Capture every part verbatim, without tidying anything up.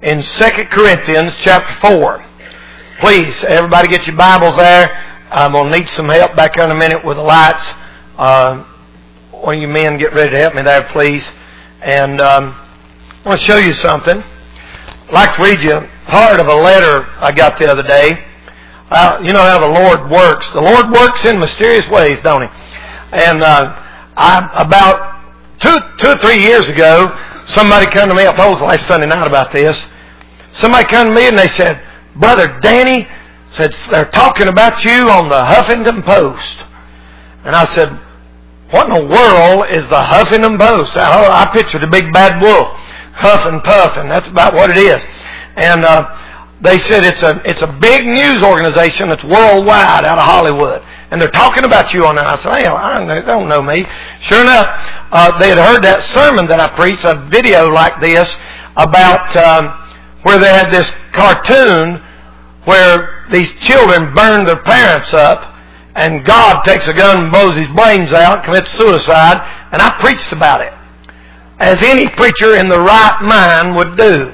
in Second Corinthians chapter four. Please, everybody get your Bibles there. I'm going to need some help back here in a minute with the lights. Uh, one of you men get ready to help me there, please. And um, I want to show you something. I'd like to read you part of a letter I got the other day. Uh, you know how the Lord works. The Lord works in mysterious ways, don't He? And uh, I, about two, two or three years ago, somebody came to me, I told last Sunday night about this. Somebody came to me and they said, Brother Danny, said they're talking about you on the Huffington Post. And I said, what in the world is the Huffington Post? I, I pictured a big bad wolf, huff and puff, and that's about what it is. And uh, they said it's a it's a big news organization that's worldwide out of Hollywood. And they're talking about you on that. I said, hey, I don't, they don't know me. Sure enough, uh, they had heard that sermon that I preached, a video like this, about um, where they had this cartoon where these children burned their parents up, and God takes a gun and blows his brains out, commits suicide, and I preached about it, as any preacher in the right mind would do.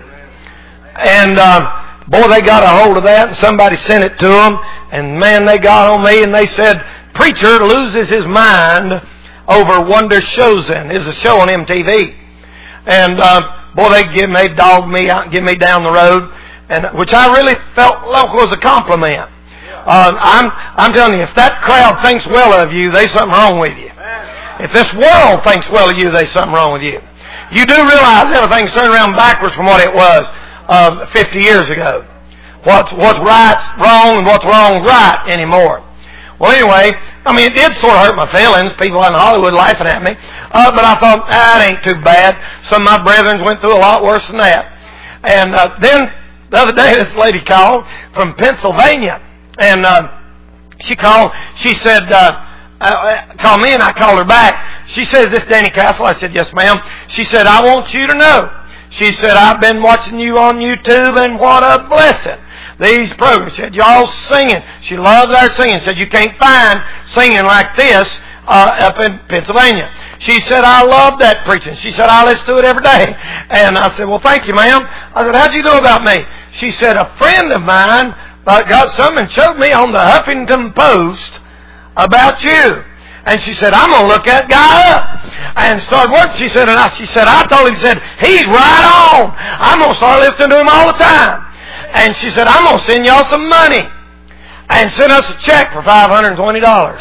And uh, boy, they got a hold of that, and somebody sent it to them, and man, they got on me, and they said, preacher loses his mind over Wonder Chosen. It's a show on M T V. And uh, boy, they give me, they dogged me out and give me down the road, and which I really felt like was a compliment. Uh, I'm I'm telling you, if that crowd thinks well of you, there's something wrong with you. If this world thinks well of you, there's something wrong with you. You do realize everything's turned around backwards from what it was uh, fifty years ago. What's what's right's wrong and what's wrong's right anymore. Well, anyway, I mean, it did sort of hurt my feelings, people in Hollywood laughing at me. Uh, but I thought, ah, that ain't too bad. Some of my brethren went through a lot worse than that. And uh, then the other day, this lady called from Pennsylvania. And uh, she called, she said, uh, uh, call me, and I called her back. She says, this Danny Castle? I said, yes, ma'am. She said, I want you to know. She said, I've been watching you on YouTube, and what a blessing. These programs, she said, y'all singing. She loves our singing. She said, you can't find singing like this uh, up in Pennsylvania. She said, I love that preaching. She said, I listen to it every day. And I said, well, thank you, ma'am. I said, how'd you know about me? She said, a friend of mine uh, got something and showed me on the Huffington Post about you. And she said, I'm going to look that guy up. And started working. She said, and I, she said, I told him, she said, he's right on. I'm going to start listening to him all the time. And she said, I'm going to send y'all some money. And send us a check for five hundred twenty dollars.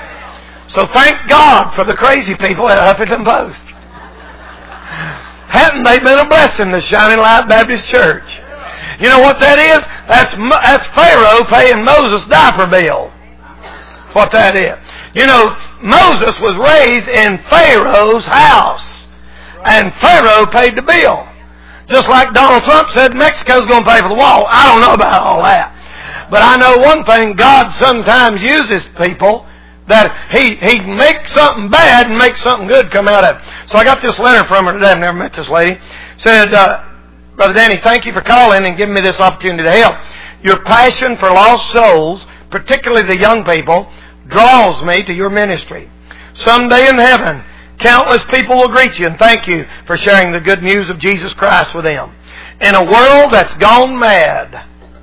So thank God for the crazy people at Huffington Post. Haven't they been a blessing to Shining Light Baptist Church? You know what that is? That's, that's Pharaoh paying Moses' diaper bill. That's what that is. You know, Moses was raised in Pharaoh's house. And Pharaoh paid the bill. Just like Donald Trump said Mexico's going to pay for the wall. I don't know about all that. But I know one thing, God sometimes uses people that he he makes something bad and makes something good come out of it. So I got this letter from her today. I've never met this lady. Said, uh, Brother Danny, thank you for calling and giving me this opportunity to help. Your passion for lost souls, particularly the young people, draws me to your ministry. Someday in heaven, countless people will greet you and thank you for sharing the good news of Jesus Christ with them. In a world that's gone mad,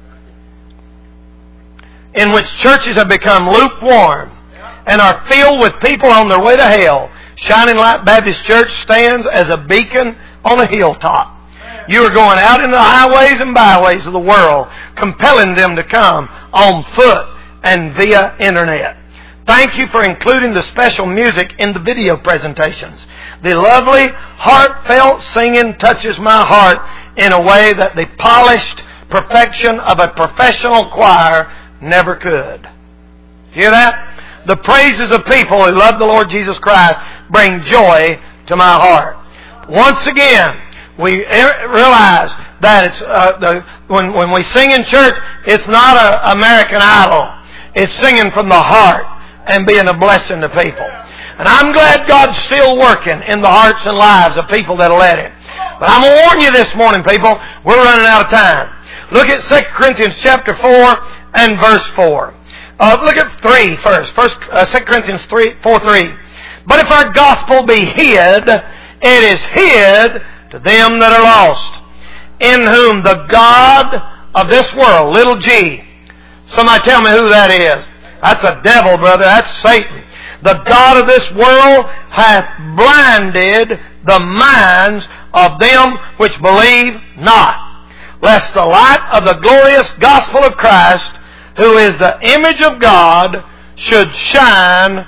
in which churches have become lukewarm and are filled with people on their way to hell, Shining Light Baptist Church stands as a beacon on a hilltop. You are going out in the highways and byways of the world, compelling them to come on foot and via internet. Thank you for including the special music in the video presentations. The lovely, heartfelt singing touches my heart in a way that the polished perfection of a professional choir never could. Hear that? The praises of people who love the Lord Jesus Christ bring joy to my heart. Once again, we realize that it's uh, the, when, when we sing in church, it's not an American Idol. It's singing from the heart and being a blessing to people. And I'm glad God's still working in the hearts and lives of people that'll let Him. But I'm going to warn you this morning, people, we're running out of time. Look at Second Corinthians chapter four and verse four. Uh, look at three first. First, uh, Second Corinthians three, four, three. But if our gospel be hid, it is hid to them that are lost, in whom the God of this world, little g. Somebody tell me who that is. That's a devil, brother. That's Satan. The God of this world hath blinded the minds of them which believe not, lest the light of the glorious gospel of Christ, who is the image of God, should shine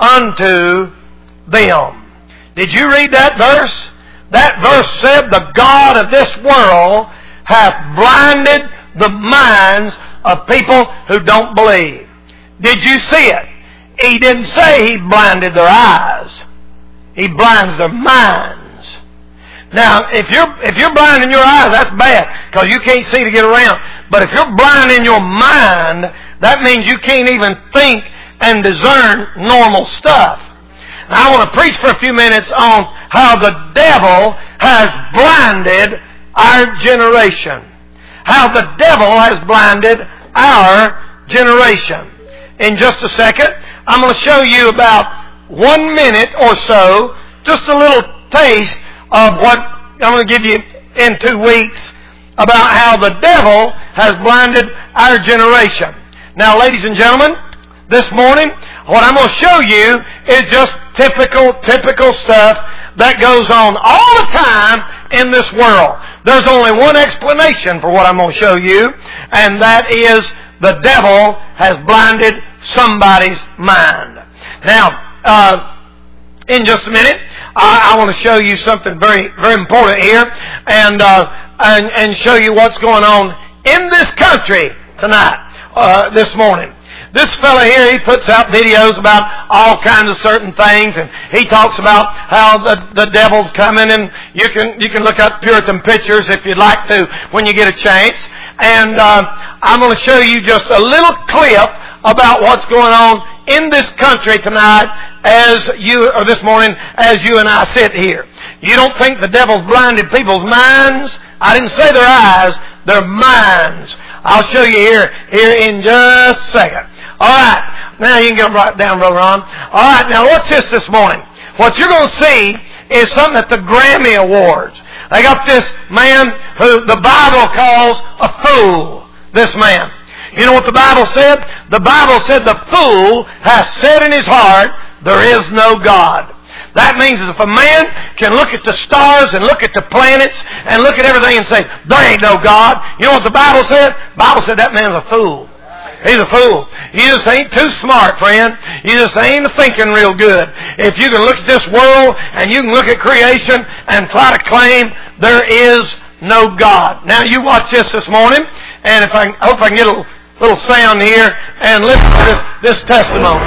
unto them. Did you read that verse? That verse said, the God of this world hath blinded the minds of people who don't believe. Did you see it? He didn't say He blinded their eyes. He blinds their minds. Now, if you're if you're blind in your eyes, that's bad, because you can't see to get around. But if you're blind in your mind, that means you can't even think and discern normal stuff. Now, I want to preach for a few minutes on how the devil has blinded our generation. How the devil has blinded our generation. In just a second, I'm going to show you about one minute or so, just a little taste of what I'm going to give you in two weeks about how the devil has blinded our generation. Now, ladies and gentlemen, this morning, what I'm going to show you is just typical, typical stuff that goes on all the time in this world. There's only one explanation for what I'm going to show you, and that is the devil has blinded somebody's mind. Now, uh, in just a minute, I, I want to show you something very, very important here, and, uh, and and show you what's going on in this country tonight, uh, this morning. This fella here, he puts out videos about all kinds of certain things, and he talks about how the, the devil's coming, and you can you can look up Puritan pictures if you'd like to when you get a chance. And uh, I'm going to show you just a little clip about what's going on in this country tonight as you, or this morning, as you and I sit here. You don't think the devil's blinded people's minds? I didn't say their eyes, their minds. I'll show you here, here in just a second. All right. Now you can get them right down, Brother Ron. All right. Now what's this this morning? What you're going to see is something at the Grammy Awards. They got this man who the Bible calls a fool. This man. You know what the Bible said? The Bible said the fool has said in his heart, there is no God. That means if a man can look at the stars and look at the planets and look at everything and say, there ain't no God. You know what the Bible said? The Bible said that man's a fool. He's a fool. You just ain't too smart, friend. You just ain't thinking real good. If you can look at this world and you can look at creation and try to claim there is no God. Now you watch this this morning, and if I, I hope I can get a little, little sound here and listen to this, this testimony.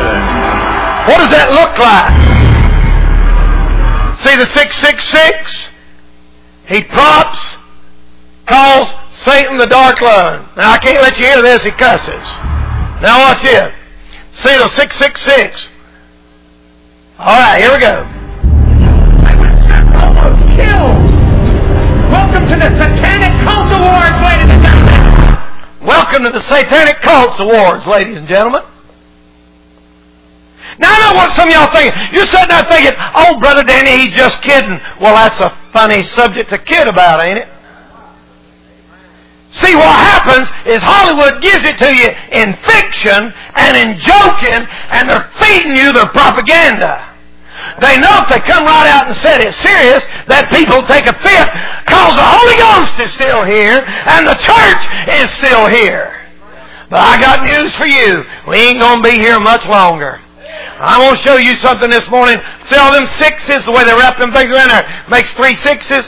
What does that look like? See the six six six? He props, calls Satan the dark one. Now I can't let you hear this, he cusses. Now watch it. See the six six six? Alright, here we go. I was almost killed. Welcome to the Satanic Cult Awards, ladies and gentlemen. Welcome to the Satanic Cults Awards, ladies and gentlemen. Now I know what some of y'all thinking. You're sitting there thinking, oh, Brother Danny, he's just kidding. Well, that's a funny subject to kid about, ain't it? See, what happens is Hollywood gives it to you in fiction and in joking, and they're feeding you their propaganda. They know if they come right out and say it serious, that people take a fit, because the Holy Ghost is still here, and the church is still here. But I got news for you. We ain't going to be here much longer. I want to show you something this morning. See all them sixes, the way they wrap them things around there, makes three sixes.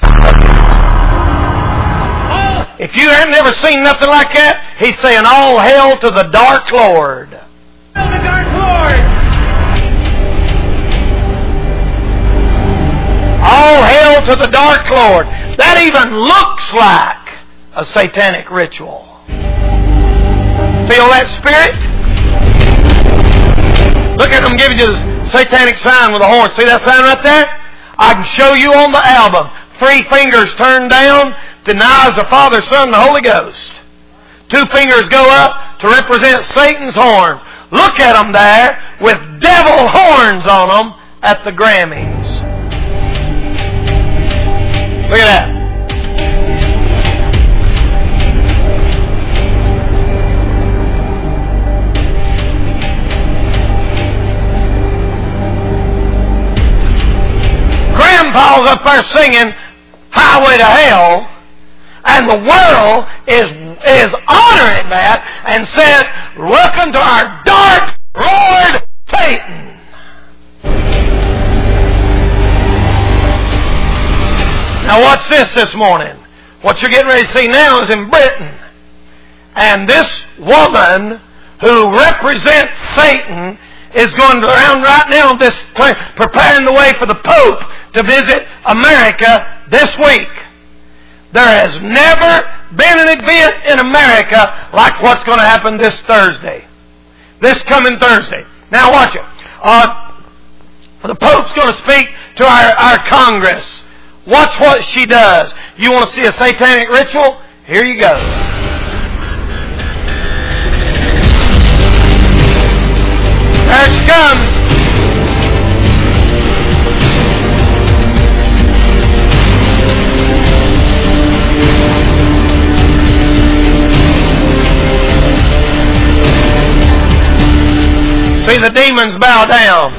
If you have never seen nothing like that, he's saying, all hail to the Dark Lord. Hail the Dark Lord. All hail to the Dark Lord. That even looks like a satanic ritual. Feel that spirit? Look at them giving you the satanic sign with a horn. See that sign right there? I can show you on the album. Three fingers turned down denies the Father, Son, and the Holy Ghost. Two fingers go up to represent Satan's horns. Look at them there with devil horns on them at the Grammys. Look at that. there singing Highway to Hell, and the world is, is honoring that and said, welcome to our dark Lord Satan. Now watch this this morning. What you're getting ready to see now is in Britain. And this woman who represents Satan is going around right now this preparing the way for the Pope to visit America this week. There has never been an event in America like what's going to happen this Thursday. This coming Thursday. Now watch it. Uh, the Pope's going to speak to our, our Congress. Watch what she does. You want to see a satanic ritual? Here you go. There she comes. See the demons bow down.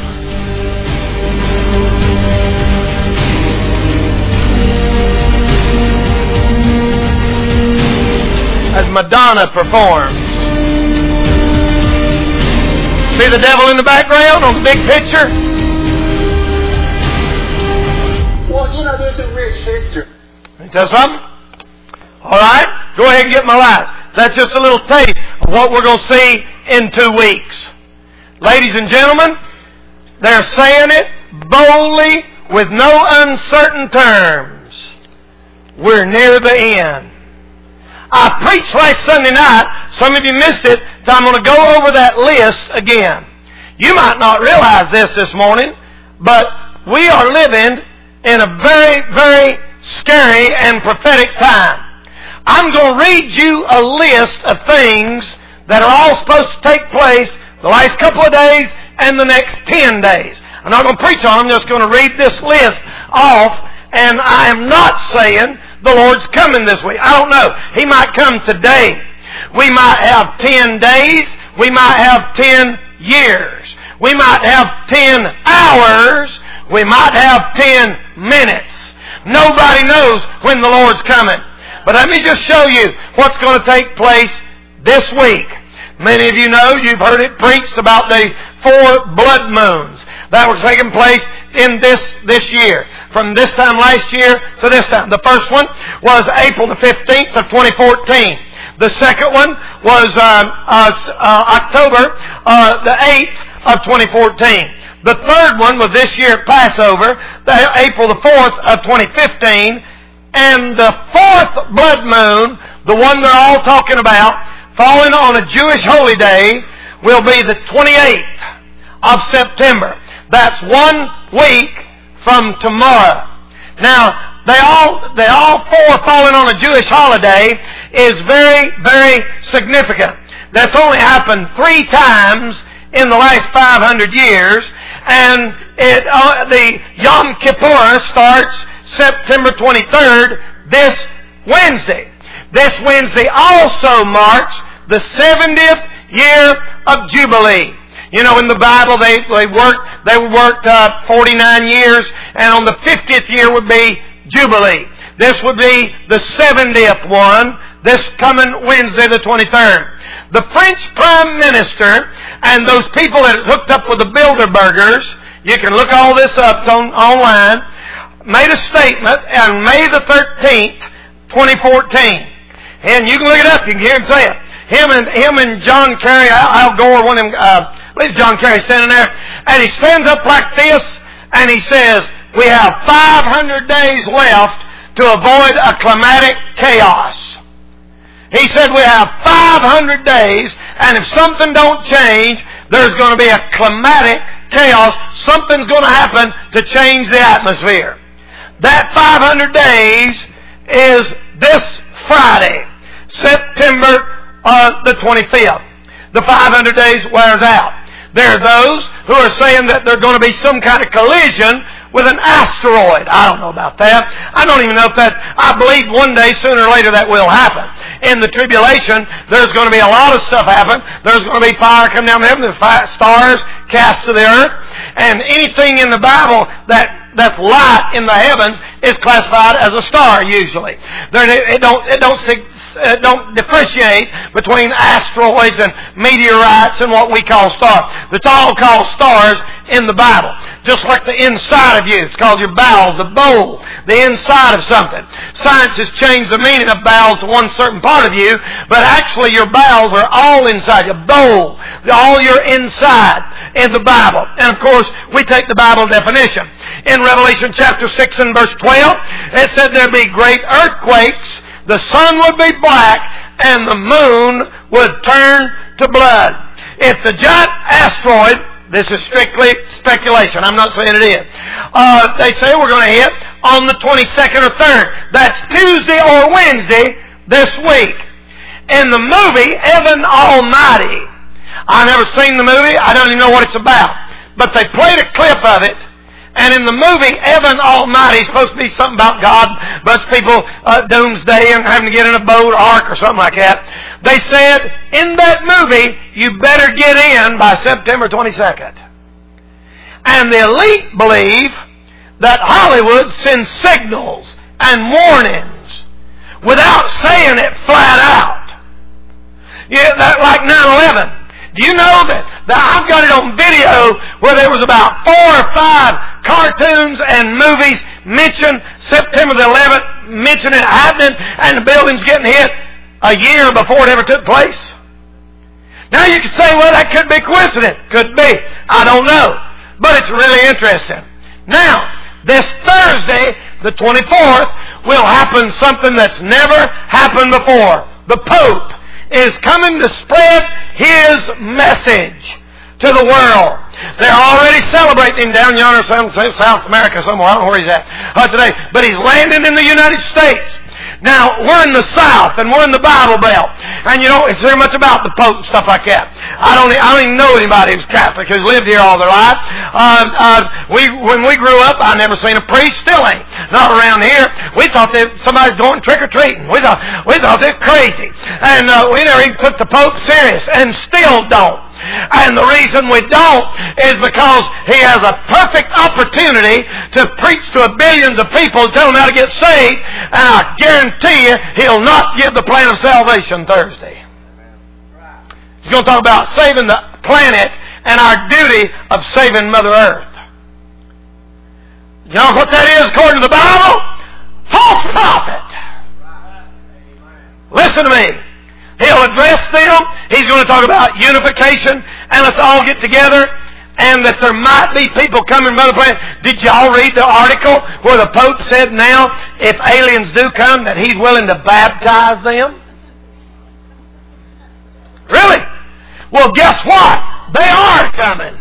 As Madonna performs. See the devil in the background on the big picture? Well, you know, there's a rich history. Can you tell something? All right, go ahead and get my lights. That's just a little taste of what we're going to see in two weeks. Ladies and gentlemen, they're saying it boldly with no uncertain terms. We're near the end. I preached last Sunday night. Some of you missed it, so I'm going to go over that list again. You might not realize this this morning, but we are living in a very, very scary and prophetic time. I'm going to read you a list of things that are all supposed to take place the last couple of days and the next ten days. I'm not going to preach on them. I'm just going to read this list off, and I am not saying the Lord's coming this week. I don't know. He might come today. We might have ten days. We might have ten years. We might have ten hours. We might have ten minutes. Nobody knows when the Lord's coming. But let me just show you what's going to take place this week. Many of you know, you've heard it preached about the four blood moons that were taking place in this, this year. From this time last year to this time. The first one was April the fifteenth of twenty fourteen. The second one was uh, uh, uh, October uh, the eighth of twenty fourteen. The third one was this year at Passover, the April the fourth of twenty fifteen. And the fourth blood moon, the one they're all talking about, falling on a Jewish holy day, will be the twenty-eighth of September. That's one week from tomorrow. Now, they all, they all four falling on a Jewish holiday is very, very significant. That's only happened three times in the last five hundred years, and it, uh, the Yom Kippur starts September twenty-third, this Wednesday. This Wednesday also marks the seventieth year of Jubilee. You know, in the Bible, they, they worked, they worked uh, forty-nine years, and on the fiftieth year would be Jubilee. This would be the seventieth one, this coming Wednesday the twenty-third. The French Prime Minister and those people that hooked up with the Bilderbergers, you can look all this up, it's on, online, made a statement on May the thirteenth, twenty fourteen. And you can look it up, you can hear him say it. Him and, him and John Kerry, Al Gore, one of them, uh, I believe John Kerry standing there, and he stands up like this, and he says, we have five hundred days left to avoid a climatic chaos. He said we have five hundred days, and if something don't change, there's going to be a climatic chaos. Something's going to happen to change the atmosphere. That five hundred days is this Friday, September uh, the twenty-fifth. The five hundred days wears out. There are those who are saying that there's going to be some kind of collision with an asteroid. I don't know about that. I don't even know if that, I believe one day, sooner or later, that will happen. In the tribulation, there's going to be a lot of stuff happen. There's going to be fire coming down from heaven. The fire, stars cast to the earth. And anything in the Bible that that's light in the heavens is classified as a star usually. There, it don't it don't it don't differentiate between asteroids and meteorites and what we call stars. It's all called stars in the Bible. Just like the inside of you. It's called your bowels, the bowl, the inside of something. Science has changed the meaning of bowels to one certain part of you, but actually your bowels are all inside, your bowl, all your inside in the Bible. And of course, we take the Bible definition. In Revelation chapter six and verse twelve, it said there'd be great earthquakes, the sun would be black, and the moon would turn to blood. If the giant asteroid, this is strictly speculation, I'm not saying it is, uh, they say we're going to hit on the twenty-second or third. That's Tuesday or Wednesday this week. In the movie, Evan Almighty, I've never seen the movie, I don't even know what it's about, but they played a clip of it. And in the movie, Evan Almighty is supposed to be something about God, bunch of people, uh, doomsday and having to get in a boat or ark or something like that. They said, in that movie, you better get in by September twenty-second. And the elite believe that Hollywood sends signals and warnings without saying it flat out. Yeah, that, like nine eleven. Do you know that, that I've got it on video where there was about four or five cartoons and movies mention September the eleventh, mention it happening, and the buildings getting hit a year before it ever took place? Now you could say, well, that could be coincidence. Could be. I don't know. But it's really interesting. Now, this Thursday, the twenty-fourth, will happen something that's never happened before. The Pope is coming to spread his message to the world. They're already celebrating him down yonder, South America somewhere. I don't know where he's at uh, today. But he's landing in the United States. Now, we're in the South, and we're in the Bible Belt. And, you know, it's very much about the Pope and stuff like that. I don't, I don't even know anybody who's Catholic who's lived here all their life. Uh, uh, we, when we grew up, I never seen a priest, still ain't. Not around here. We thought that somebody's going trick-or-treating. We thought, we thought they're crazy. And uh, we never even took the Pope serious, and still don't. And the reason we don't is because he has a perfect opportunity to preach to billions of people, tell them how to get saved, and I guarantee you he'll not give the plan of salvation Thursday. He's going to talk about saving the planet and our duty of saving Mother Earth. You know what that is according to the Bible? False prophet. Listen to me. He'll address them. He's going to talk about unification, and let's all get together, and that there might be people coming from other planets. Did y'all read the article where the Pope said now, if aliens do come, that he's willing to baptize them? Really? Well, guess what? They are coming.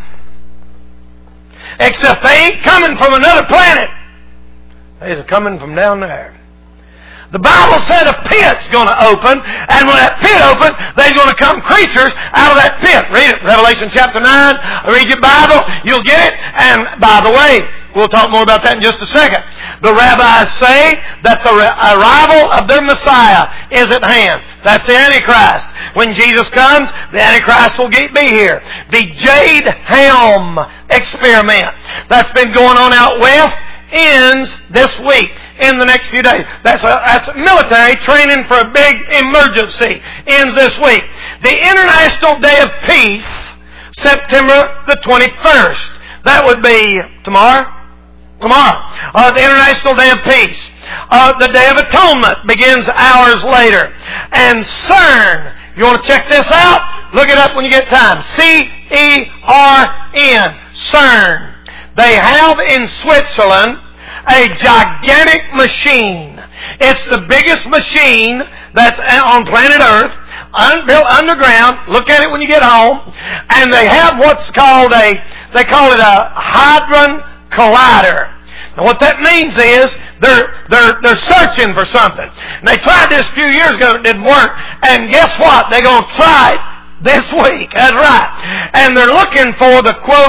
Except they ain't coming from another planet. They're coming from down there. The Bible said a pit's going to open, and when that pit opens, there's going to come creatures out of that pit. Read it, Revelation chapter nine. Read your Bible, you'll get it. And by the way, we'll talk more about that in just a second. The rabbis say that the arrival of their Messiah is at hand. That's the Antichrist. When Jesus comes, the Antichrist will be here. The Jade Helm experiment that's been going on out west ends this week. In the next few days. That's, a, that's military training for a big emergency. Ends this week. The International Day of Peace, September the twenty-first. That would be tomorrow? Tomorrow. Uh, the International Day of Peace. Uh, the Day of Atonement begins hours later. And CERN, you want to check this out? Look it up when you get time. C E R N. CERN. They have in Switzerland a gigantic machine. It's the biggest machine that's on planet Earth, built underground. Look at it when you get home. And they have what's called a, they call it a Hadron Collider. Now what that means is they're, they're, they're searching for something. And they tried this a few years ago, it didn't work. And guess what? They're going to try it this week. That's right. And they're looking for the, quote,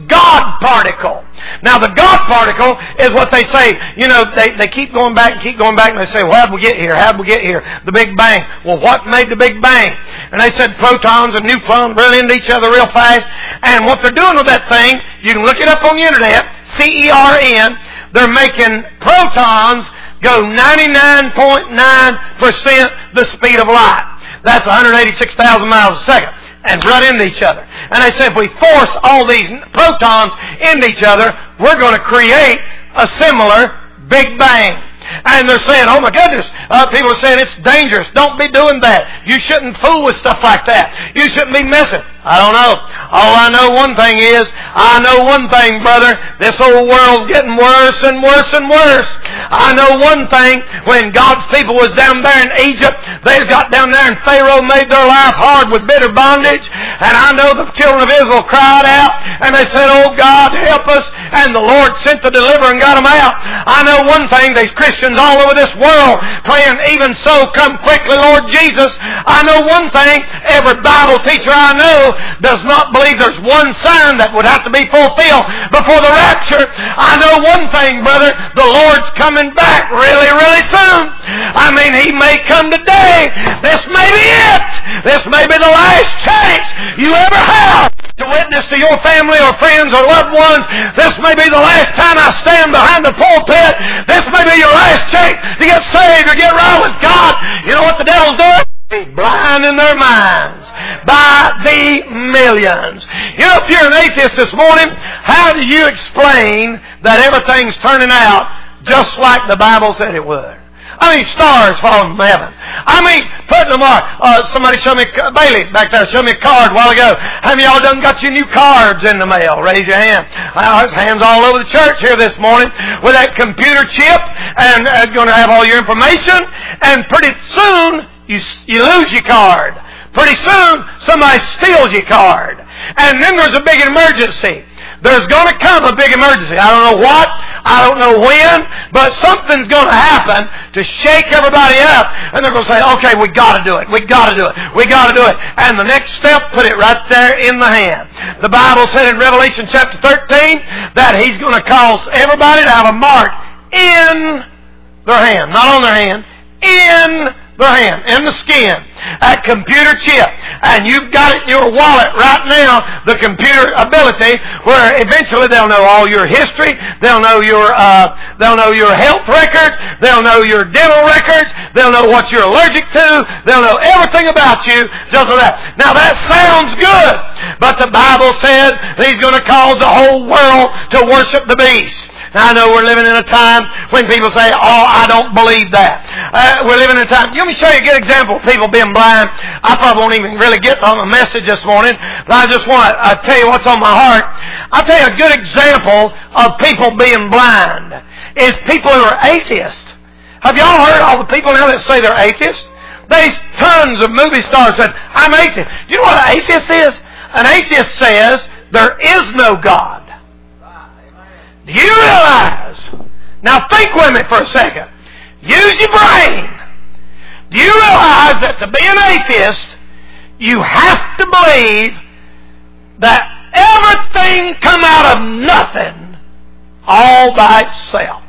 God particle. Now the God particle is what they say, you know, they, they keep going back and keep going back and they say, well, how'd we get here? How'd we get here? The Big Bang. Well, what made the Big Bang? And they said protons and neutrons run into each other real fast. And what they're doing with that thing, you can look it up on the internet, C E R N, they're making protons go ninety-nine point nine percent the speed of light. That's one hundred eighty-six thousand miles a second. And run into each other. And they said if we force all these protons into each other, we're going to create a similar Big Bang. And they're saying, oh my goodness, uh, people are saying it's dangerous. Don't be doing that. You shouldn't fool with stuff like that. You shouldn't be messing. I don't know. All I know one thing is, I know one thing, brother. This whole world's getting worse and worse and worse. I know one thing. When God's people was down there in Egypt, they got down there and Pharaoh made their life hard with bitter bondage. And I know the children of Israel cried out and they said, oh God, help us. And the Lord sent the deliverer and got them out. I know one thing. These Christians all over this world praying, even so, come quickly, Lord Jesus. I know one thing. Every Bible teacher I know does not believe there's one sign that would have to be fulfilled before the rapture. I know one thing, brother. The Lord's coming back really, really soon. I mean, He may come today. This may be it. This may be the last chance you ever have to witness to your family or friends or loved ones. This may be the last time I stand behind the pulpit. This may be your last chance to get saved or get right with God. You know what the devil's doing? He's blinding their minds by the millions. You know, if you're an atheist this morning, how do you explain that everything's turning out just like the Bible said it would? I mean, stars falling from heaven. I mean, putting them on. Uh, somebody showed me, Bailey back there showed me a card a while ago. How many of y'all done got your new cards in the mail? Raise your hand. Uh, there's hands all over the church here this morning with that computer chip and uh, going to have all your information. And pretty soon, you, you lose your card. Pretty soon, somebody steals your card. And then there's a big emergency. There's going to come a big emergency. I don't know what. I don't know when. But something's going to happen to shake everybody up. And they're going to say, okay, we got to do it. We got to do it. We got to do it. And the next step, put it right there in the hand. The Bible said in Revelation chapter thirteen that He's going to cause everybody to have a mark in their hand. Not on their hand. In their hand, in the skin, that computer chip, and you've got it in your wallet right now, the computer ability, where eventually they'll know all your history, they'll know your, uh, they'll know your health records, they'll know your dental records, they'll know what you're allergic to, they'll know everything about you, just like that. Now that sounds good, but the Bible says He's going to cause the whole world to worship the beast. Now, I know we're living in a time when people say, oh, I don't believe that. Uh, we're living in a time. Let me show you a good example of people being blind. I probably won't even really get on the message this morning, but I just want to uh, tell you what's on my heart. I'll tell you a good example of people being blind is people who are atheists. Have y'all heard all the people now that say they're atheists? There's tons of movie stars said, I'm atheist. Do you know what an atheist is? An atheist says there is no God. Do you realize? Now think with me for a second. Use your brain. Do you realize that to be an atheist, you have to believe that everything come out of nothing all by itself?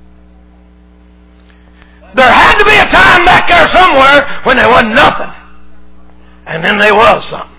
There had to be a time back there somewhere when there wasn't nothing. And then there was something.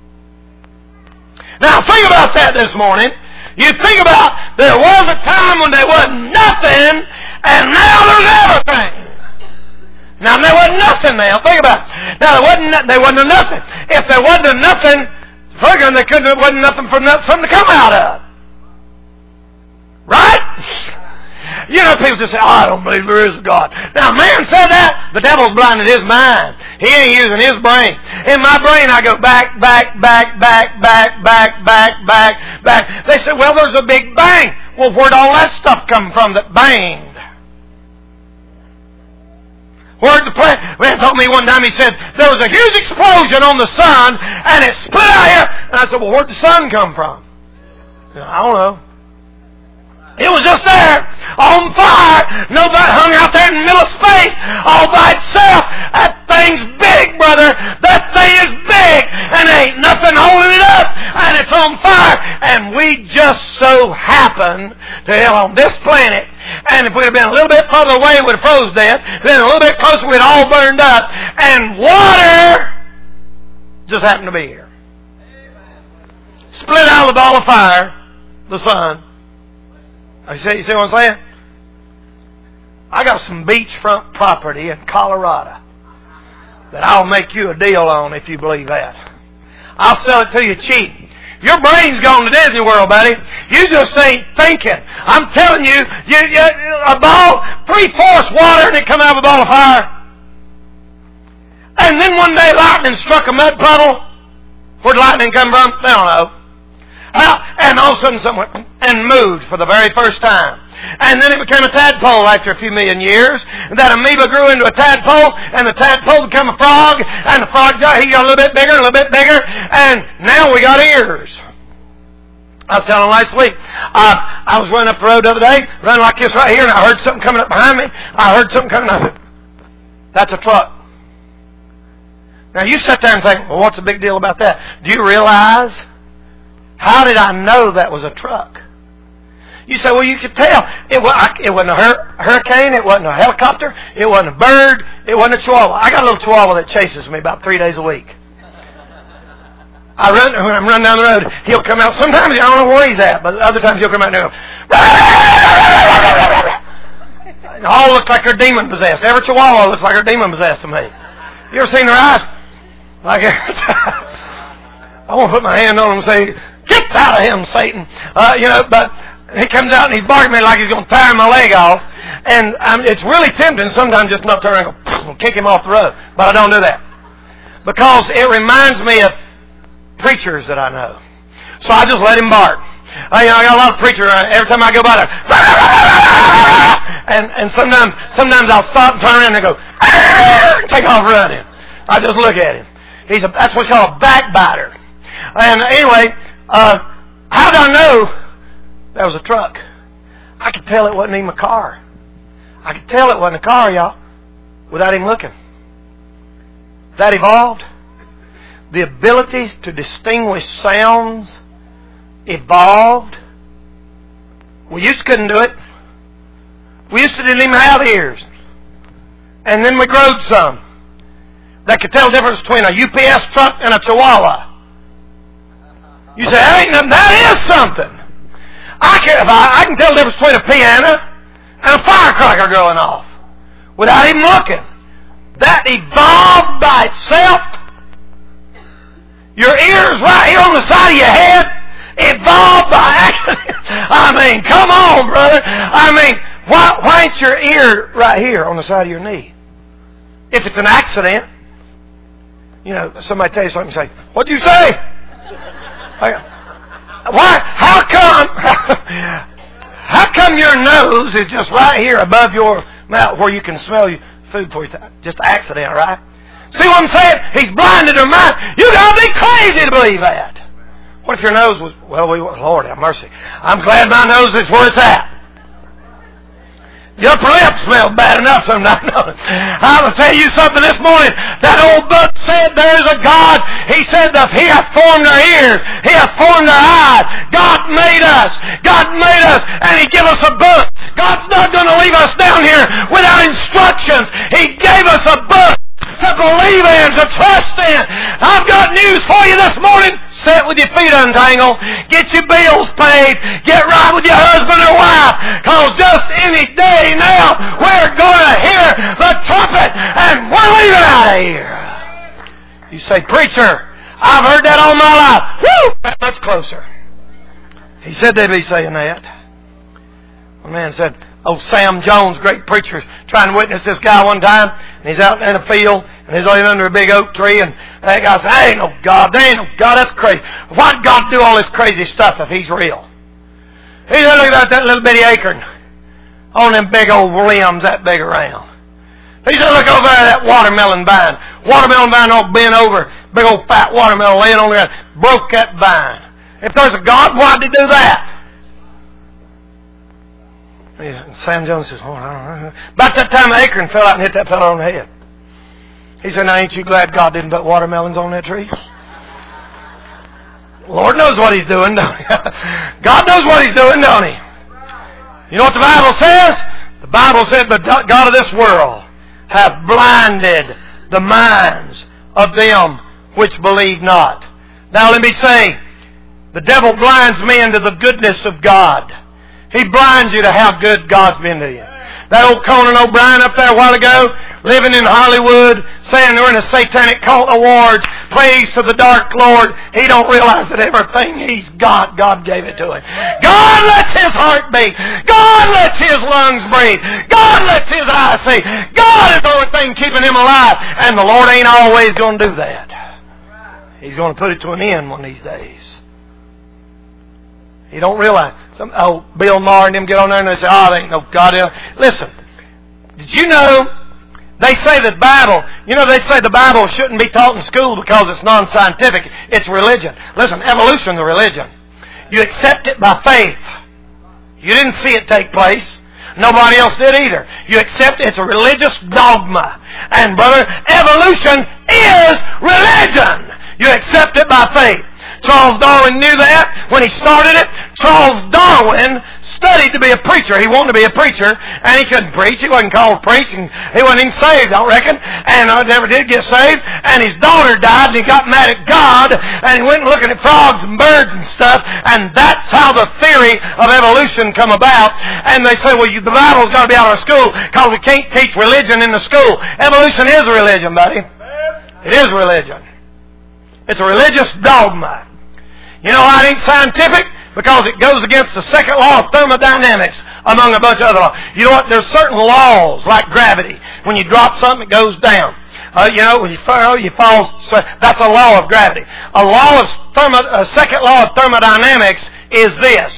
Now think about that this morning. You think about, there was a time when there wasn't nothing, and now there's everything. Now there wasn't nothing now. Think about it. Now there wasn't, there wasn't a nothing. If there wasn't a nothing, figuring there couldn't, there wasn't nothing for something to come out of. Right? You know, people just say, oh, I don't believe there is a God. Now, man said that, the devil's blinded his mind. He ain't using his brain. In my brain, I go back, back, back, back, back, back, back, back, back. They said, well, there's a big bang. Well, where'd all that stuff come from that banged? Where'd the planet? Man told me one time, he said, there was a huge explosion on the sun, and it split out here. And I said, well, where'd the sun come from? I don't know. It was just there, on fire. Nobody hung out there in the middle of space, all by itself. That thing's big, brother. That thing is big, and ain't nothing holding it up, and it's on fire. And we just so happened to be on this planet, and if we'd have been a little bit further away, we'd have froze to death. Then a little bit closer, we'd all burned up. And water just happened to be here. Split out of the ball of fire, the sun. You see, you see what I'm saying? I got some beachfront property in Colorado that I'll make you a deal on if you believe that. I'll sell it to you cheap. Your brain's gone to Disney World, buddy. You just ain't thinking. I'm telling you, you, you a ball, three-fourths water, and it come out of a ball of fire. And then one day lightning struck a mud puddle. Where'd lightning come from? They don't know. Uh, and all of a sudden someone and moved for the very first time. And then it became a tadpole after a few million years. And that amoeba grew into a tadpole, and the tadpole became a frog, and the frog got, he got a little bit bigger, a little bit bigger, and now we got ears. I was telling them last week, uh, I was running up the road the other day, running like this right here, and I heard something coming up behind me. I heard something coming up. That's a truck. Now you sit there and think, well, what's the big deal about that? Do you realize, how did I know that was a truck? You say, well, you could tell. It, it wasn't a hur- hurricane. It wasn't a helicopter. It wasn't a bird. It wasn't a chihuahua. I got a little chihuahua that chases me about three days a week. I run, when I'm running down the road, he'll come out. Sometimes I don't know where he's at, but other times he'll come out and go, and all look like they're demon possessed. Every chihuahua looks like they're demon possessed to me. You ever seen their eyes? Like, I want to put my hand on him and say, get out of him, Satan. Uh, you know, but he comes out and he's barking at me like he's going to tear my leg off. And um, it's really tempting sometimes just not turn around and go, and kick him off the road. But I don't do that. Because it reminds me of preachers that I know. So I just let him bark. I, you know, I got a lot of preachers. Uh, every time I go by there, and and sometimes sometimes I'll stop and turn around and go, and take off running. I just look at him. He's a, that's what's called a backbiter. And anyway, uh, how did I know that was a truck? I could tell it wasn't even a car. I could tell it wasn't a car, y'all, without even looking. That evolved. The ability to distinguish sounds evolved. We used to couldn't do it. We used to didn't even have ears. And then we growed some that could tell the difference between a U P S truck and a Chihuahua. You say, that ain't nothing. That is something. I can, if I, I can tell the difference between a piano and a firecracker going off without even looking. That evolved by itself. Your ears right here on the side of your head evolved by accident. I mean, come on, brother. I mean, why, why ain't your ear right here on the side of your knee? If it's an accident, you know, somebody tell you something and say, what'd you say? Why? How come? How come your nose is just right here above your mouth where you can smell your food for you? Just accident, right? See what I'm saying? He's blinded her mind. You gotta be crazy to believe that. What if your nose was? Well, we, Lord have mercy. I'm glad my nose is where it's at. Your upper lip smells bad enough sometimes. I will tell you something this morning. That old book said there is a God. He said that He hath formed our ears. He hath formed our eyes. God made us. God made us, and He gave us a book. God's not going to leave us down here without instructions. He gave us a book to believe in, to trust in. I've got news for you this morning. Sit with your feet untangled. Get your bills paid. Get right with your husband or wife. Because just any day now, we're going to hear the trumpet and we're leaving out of here. You say, preacher, I've heard that all my life. Woo! That much closer. He said they'd be saying that. A man said, oh, Sam Jones, great preacher, trying to witness this guy one time, and he's out in a field, and he's laying under a big oak tree, and that guy said, there ain't no God, there ain't no God, that's crazy. Why'd God do all this crazy stuff if He's real? He said, look at that little bitty acorn on them big old limbs that big around. He said, look over there at that watermelon vine. Watermelon vine all bent over, big old fat watermelon laying on there, broke that vine. If there's a God, why'd He do that? Yeah, and Sam Jones says, oh, I don't know. About that time, the acorn fell out and hit that fellow on the head. He said, now ain't you glad God didn't put watermelons on that tree? Lord knows what He's doing, don't He? God knows what He's doing, don't He? You know what the Bible says? The Bible said, the God of this world hath blinded the minds of them which believe not. Now let me say, the devil blinds men to the goodness of God. He blinds you to how good God's been to you. That old Conan O'Brien up there a while ago, living in Hollywood, saying they're in a satanic cult awards, praise to the dark Lord. He don't realize that everything he's got, God gave it to him. God lets his heart beat. God lets his lungs breathe. God lets his eyes see. God is the only thing keeping him alive. And the Lord ain't always going to do that. He's going to put it to an end one of these days. You don't realize. Some, oh, Bill Maher and them get on there and they say, oh, there ain't no God. Listen, did you know they say the Bible, you know they say the Bible shouldn't be taught in school because it's non-scientific. It's religion. Listen, evolution is religion. You accept it by faith. You didn't see it take place. Nobody else did either. You accept it. It's a religious dogma. And brother, evolution is religion. You accept it by faith. Charles Darwin knew that when he started it. Charles Darwin studied to be a preacher. He wanted to be a preacher, and he couldn't preach. He wasn't called to preach, and he wasn't even saved, I don't reckon. And I never did get saved. And his daughter died, and he got mad at God, and he went looking at frogs and birds and stuff. And that's how the theory of evolution come about. And they say, well, you, the Bible's got to be out of our school because we can't teach religion in the school. Evolution is a religion, buddy. It is religion. It's a religious dogma. You know why it ain't scientific? Because it goes against the second law of thermodynamics, among a bunch of other laws. You know what? There's certain laws, like gravity. When you drop something, it goes down. Uh, you know, when you fall, you fall. So that's a law of gravity. A law of thermo, a second law of thermodynamics is this.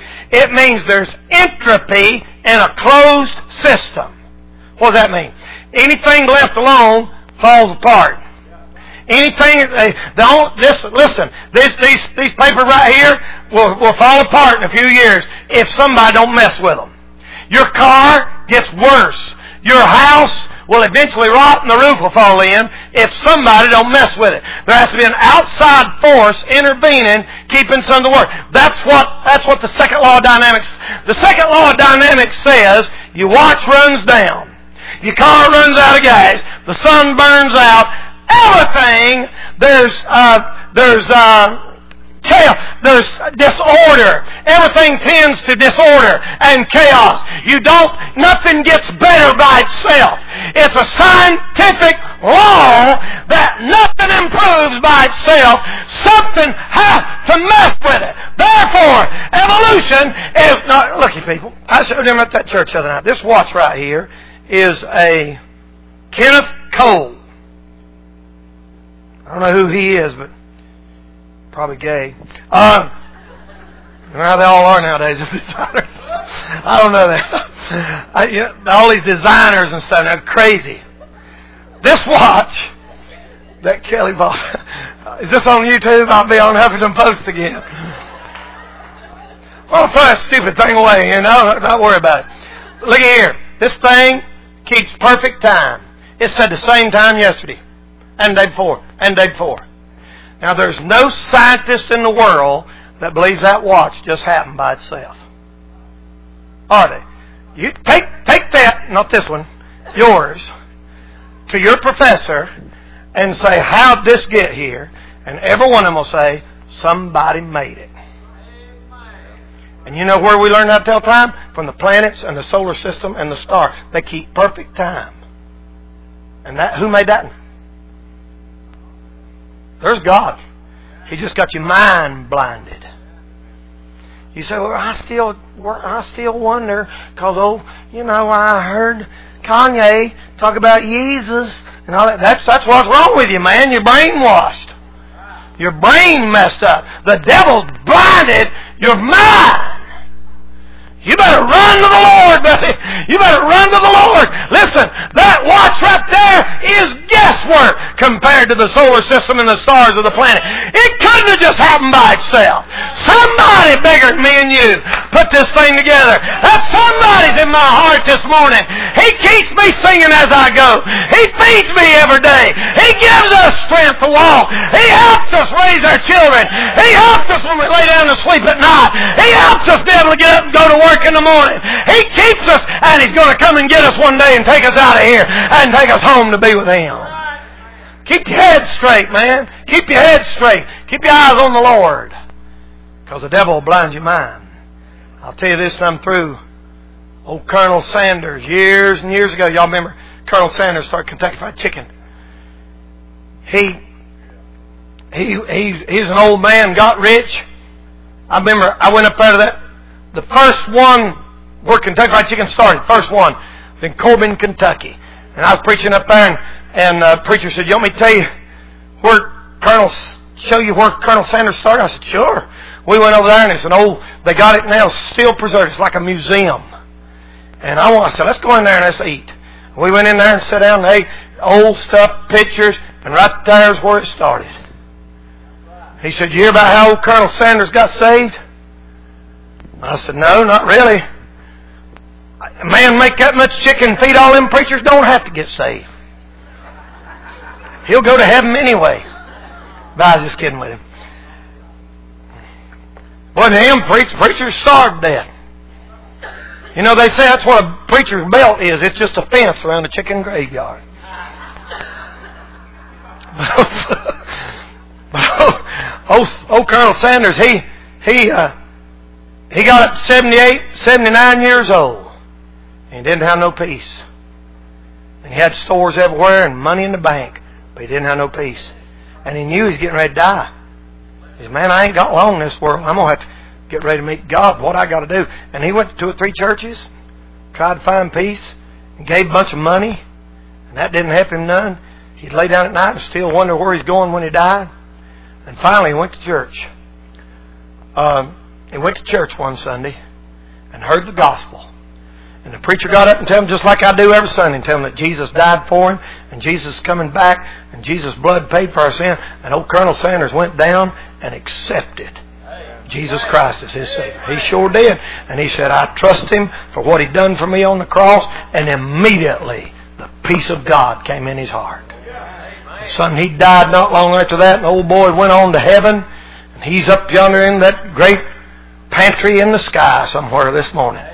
It means there's entropy in a closed system. What does that mean? Anything left alone falls apart. Anything, they don't, this, listen, this, these, these papers right here will, will fall apart in a few years if somebody don't mess with them. Your car gets worse. Your house will eventually rot and the roof will fall in if somebody don't mess with it. There has to be an outside force intervening, keeping some to work. That's what, that's what the second law of dynamics, the second law of dynamics says, your watch runs down. Your car runs out of gas. The sun burns out. Everything, there's, uh, there's, uh, chaos, there's disorder. Everything tends to disorder and chaos. You don't, nothing gets better by itself. It's a scientific law that nothing improves by itself. Something has to mess with it. Therefore, evolution is not, look you people, I showed them at that church the other night. This watch right here is a Kenneth Cole. I don't know who he is, but probably gay. Uh, well, they all are nowadays, designers. I don't know that. I, you know, all these designers and stuff, they're crazy. This watch that Kelly bought, is this on YouTube? I'll be on Huffington Post again. Well, throw that stupid thing away, you know, don't worry about it. Look here. This thing keeps perfect time. It said the same time yesterday. And day before, and day before. Now, there's no scientist in the world that believes that watch just happened by itself. Are they? You take take that, not this one, yours, to your professor and say, how'd this get here? And every one of them will say, somebody made it. And you know where we learn how to tell time? From the planets and the solar system and the star. They keep perfect time. And that, who made that? There's God. He just got your mind blinded. You say, well, I still, I still wonder, because, oh, you know, I heard Kanye talk about Jesus and all that. That's, that's what's wrong with you, man. You're brainwashed. Your brain messed up. The devil's blinded your mind. You better run to the Lord, buddy. You better run to the Lord. Listen, that watch right there is guesswork. compared to the solar system and the stars of the planet. It couldn't have just happened by itself. Somebody bigger than me and you put this thing together. That somebody's in my heart this morning. He keeps me singing as I go. He feeds me every day. He gives us strength to walk. He helps us raise our children. He helps us when we lay down to sleep at night. He helps us be able to get up and go to work in the morning. He keeps us, and He's going to come and get us one day and take us out of here and take us home to be with Him. Keep your head straight, man. Keep your head straight. Keep your eyes on the Lord. Because the devil will blind your mind. I'll tell you this and I'm through. Old Colonel Sanders, years and years ago, y'all remember Colonel Sanders started Kentucky Fried Chicken. He, he, he, he's an old man, got rich. I remember I went up there to that, the first one where Kentucky Fried Chicken started, first one, in Corbin, Kentucky. And I was preaching up there, and, and uh, the preacher said, "You want me to tell you where Colonel, show you where Colonel Sanders started?" I said, "Sure." We went over there, and it's an old, they got it now, still preserved. It's like a museum. And I, want, I said, "Let's go in there and let's eat." We went in there and sat down and ate old stuff, pictures, and right there is where it started. He said, "You hear about how old Colonel Sanders got saved?" I said, "No, not really. A man make that much chicken and feed all them preachers don't have to get saved. He'll go to heaven anyway." But I was just kidding with him. Wasn't him, preach, preachers starved to death. You know, they say that's what a preacher's belt is. It's just a fence around a chicken graveyard. But old, old, old Colonel Sanders, he he uh, he got up to seventy-eight, seventy-nine years old. And he didn't have no peace. And he had stores everywhere and money in the bank. But he didn't have no peace. And he knew he was getting ready to die. He said, "Man, I ain't got long in this world. I'm going to have to get ready to meet God. What I got to do?" And he went to two or three churches, tried to find peace, and gave a bunch of money. And that didn't help him none. He'd lay down at night and still wonder where he's going when he died. And finally he went to church. Um, he went to church one Sunday and heard the gospel. And the preacher got up and told him, just like I do every Sunday, and tell him that Jesus died for him, and Jesus is coming back, and Jesus' blood paid for our sin. And old Colonel Sanders went down and accepted Jesus Christ as his Savior. He sure did. And he said, "I trust Him for what He done for me on the cross." And immediately the peace of God came in his heart. And son, he died not long after that, and the old boy went on to heaven. And he's up yonder in that great pantry in the sky somewhere this morning.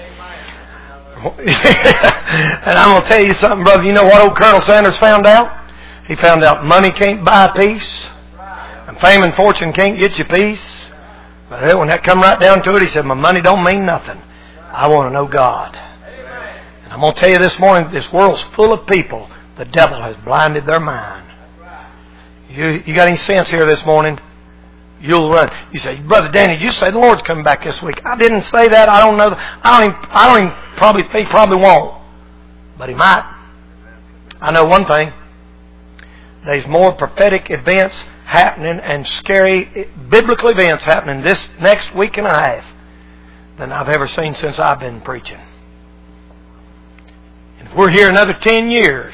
And I'm going to tell you something, brother. You know what old Colonel Sanders found out? He found out money can't buy peace, and fame and fortune can't get you peace. But when that come right down to it, he said, "My money don't mean nothing. I want to know God." And I'm going to tell you this morning, this world's full of people the devil has blinded their mind. You, you got any sense here this morning? You'll run. You say, "Brother Danny, you say the Lord's coming back this week." I didn't say that. I don't know. I don't even, I don't even probably, he probably won't. But He might. I know one thing. There's more prophetic events happening and scary biblical events happening this next week and a half than I've ever seen since I've been preaching. And if we're here another ten years,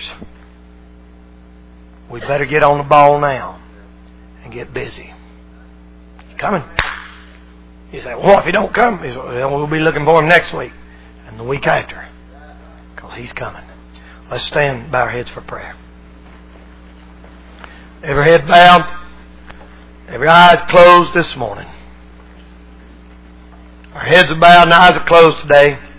we better get on the ball now and get busy. Coming. You say, "Well, if He don't come," he said, "Well, we'll be looking for Him next week and the week after, because He's coming." Let's stand, bow our heads for prayer. Every head bowed, every eye closed this morning. Our heads are bowed and eyes are closed today.